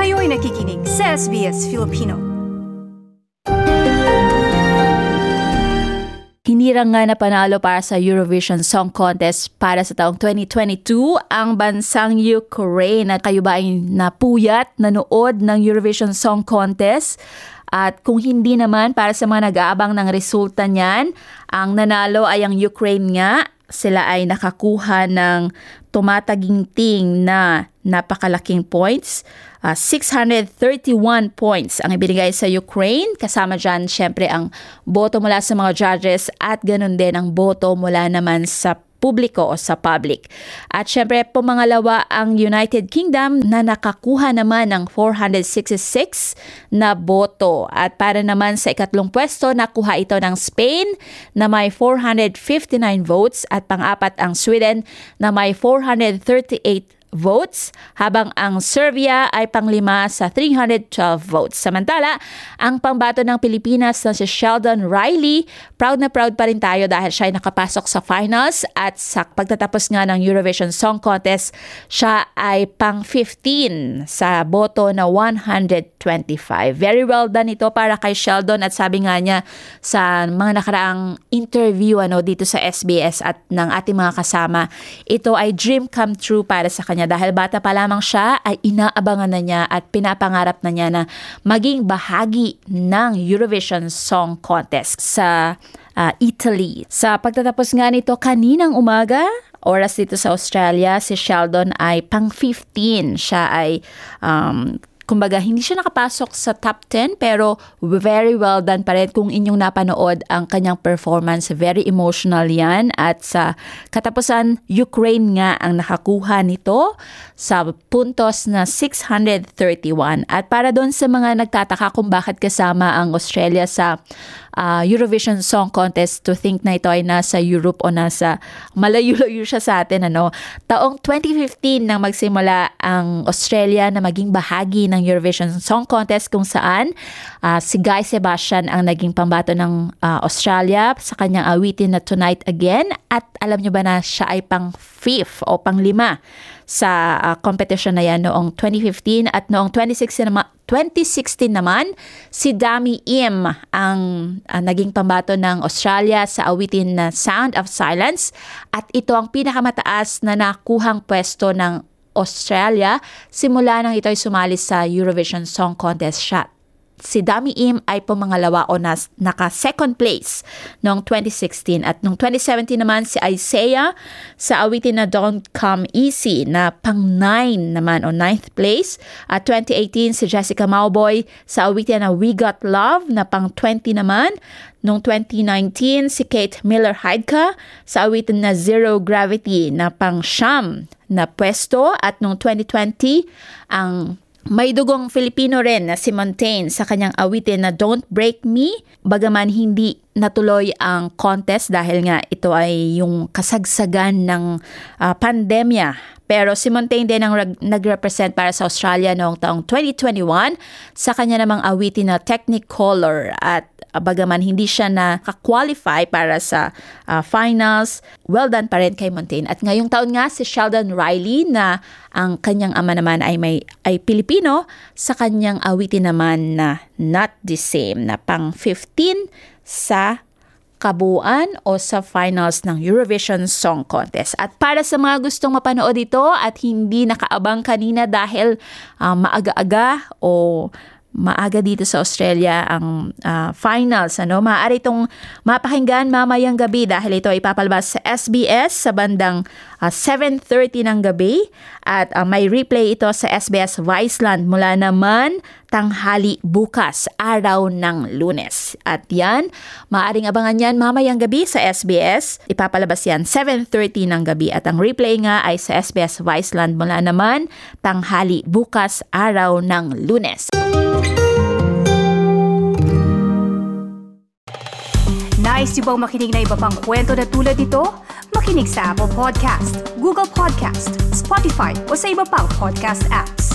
Kayo'y nakikinig sa SBS Filipino. Hindi lang nga napanalo para sa Eurovision Song Contest para sa taong 2022 ang bansang Ukraine. At kayo ba ay napuyat nanood ng Eurovision Song Contest? At kung hindi naman, para sa mga nag-aabang ng resulta niyan, ang nanalo ay ang Ukraine nga. Sila ay nakakuha ng tumataginting na napakalaking points. 631 points ang ibinigay sa Ukraine. Kasama dyan, syempre, ang boto mula sa mga judges at ganun din ang boto mula naman sa publiko o sa public. At syempre, pumangalawa ang United Kingdom na nakakuha naman ng 466 na boto. At para naman sa ikatlong pwesto, nakuha ito ng Spain na may 459 votes at pang-apat ang Sweden na may 438 votes, habang ang Serbia ay panglima sa 312 votes. Samantala, ang pambato ng Pilipinas na si Sheldon Riley, proud na proud pa rin tayo dahil siya ay nakapasok sa finals at sa pagtatapos nga ng Eurovision Song Contest, siya ay pang-15 sa boto na 125. Very well done ito para kay Sheldon at sabi nga niya sa mga nakaraang interview dito sa SBS at ng ating mga kasama, ito ay dream come true para sa kanya. Dahil bata pa lamang siya ay inaabangan na niya at pinapangarap na niya na maging bahagi ng Eurovision Song Contest sa Italy. Sa pagtatapos nga nito kaninang umaga, oras dito sa Australia, si Sheldon ay pang-15. Siya ay kumbaga, hindi siya nakapasok sa top 10 pero very well done pa rin kung inyong napanood ang kanyang performance. Very emotional yan. At sa katapusan, Ukraine nga ang nakakuha nito sa puntos na 631. At para doon sa mga nagtataka kung bakit kasama ang Australia sa Eurovision Song Contest, to think na ito ay nasa Europe o nasa malayo-layo siya sa atin. Taong 2015 nang magsimula ang Australia na maging bahagi ng Eurovision Song Contest kung saan si Guy Sebastian ang naging pambato ng Australia sa kanyang awitin na Tonight Again. At alam nyo ba na siya ay pang-5 o pang-5 sa competition na yan noong 2015 at noong 2016 naman, si Dami Im ang naging pambato ng Australia sa awitin na Sound of Silence at ito ang pinakamataas na nakuhang pwesto ng Australia simula nang ito ay sumali sa Eurovision Song Contest shot. Si Dami Im ay pumangalawa o naka-second place noong 2016 at noong 2017 naman si Isaiah sa awitin na Don't Come Easy na pang-9 naman o 9th place at 2018 si Jessica Mauboy sa awitin na We Got Love na pang-20 naman. Noong 2019 si Kate Miller-Heidke sa awitin na Zero Gravity na pang-9 na pwesto at noong 2020 ang may dugong Filipino rin na si Montaigne sa kanyang awitin na Don't Break Me. Bagaman hindi natuloy ang contest dahil nga ito ay yung kasagsagan ng pandemya. Pero si Montaigne din ang nag-represent para sa Australia noong taong 2021 sa kanya namang awitin na Technicolor at bagaman hindi siya naka-qualify para sa finals, well done pa rin kay Montaigne. At ngayong taon nga si Sheldon Riley na ang kanyang ama naman ay Pilipino, sa kanyang awitin naman na Not the Same na pang-15 sa kabuuan o sa finals ng Eurovision Song Contest. At para sa mga gustong mapanood ito at hindi nakaabang kanina dahil maaga-aga o maaga dito sa Australia ang finals. Maaari itong mapakinggan mamayang gabi dahil ito ay ipapalabas sa SBS sa bandang 7:30 ng gabi at may replay ito sa SBS Viceland mula naman tanghali bukas, araw ng Lunes. At yan, maaaring abangan yan mamayang gabi sa SBS. Ipapalabas yan 7:30 ng gabi at ang replay nga ay sa SBS Viceland mula naman tanghali bukas, araw ng Lunes. Nice yung bang makinig na iba pang kwento na tulad ito? Makinig sa Apple Podcast, Google Podcast, Spotify o sa iba pang podcast apps.